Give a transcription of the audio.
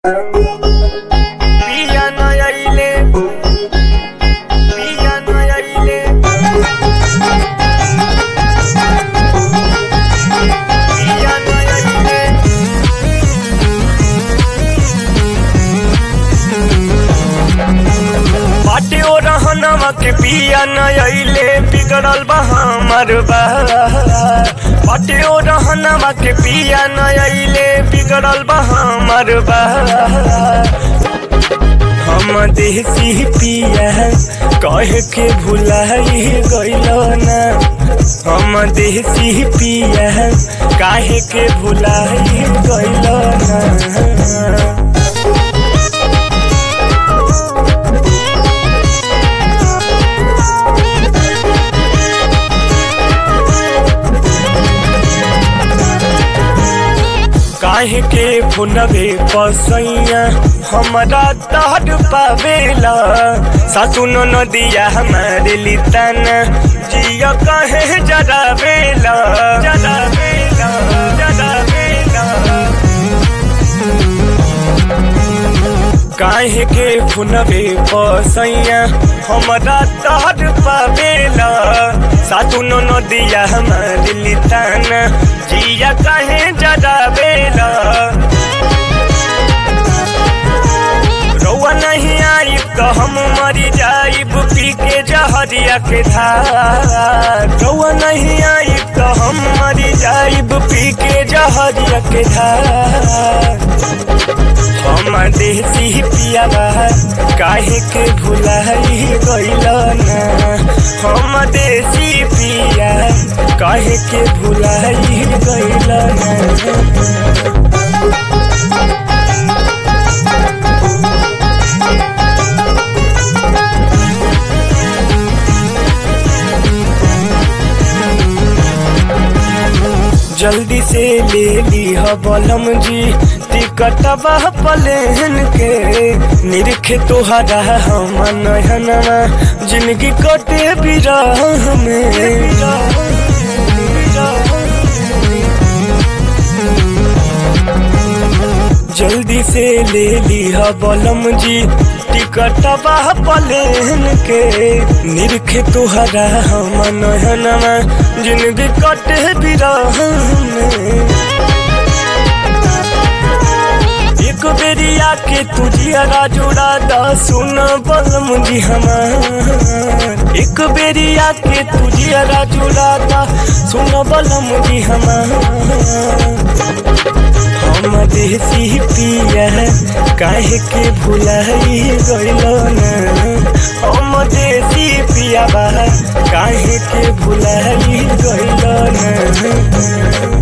पिया न आइले पिया न आइले पिया न आइले बाटे ओ रहनवा के पिया न आइले बिगड़ल बा हमर बा बाटे ओ रहनवा के पिया न आइले बिगड़ल बा हमर बा हम देसी पिया कह के भुलाई गइलो ना हम देसी पिया काहे के भुलाई गइलो ना काहे के फुनबे पसैया हमरा तहर पावेला सासु नदिया हमारे लिताना जिया काहे जरावेला जरावेला जरावेला काहे के फुनबे पसैया हमरा तहर पावेला सासु नदिया हमारे लिताना जिया काहे जरावेला रउआ नहीं आई तो हम मरी जाइब पी के जहरिया के धार रउआ नहीं आई तो हम मरी जाइब पी के जहरिया के धार हम देसी पियावा काहे के भुलाई गइलो ना हम देसी पिया काहे के भुलाई गइलो ना जल्दी से ले ली हो बलम जी टिकटवा प्लेन के निरखे तोहरा हम नयनवा जिंदगी कटे बिरह में जल्दी से ले ली हो बलम जी टिकटवा प्लेन के निरखे तोहरा हम नयनवा जिंदगी कटे बिरह में एक बेरिया के तुझिया जुड़ा दा सुन बलम जी हमार एक बेरिया के तुझिया जुड़ा दा सुन बलम जी हमार हम देसी पिया काहे के भुलाई गइलो ना हम देसी पिया काहे के भुलाई गइलो ना।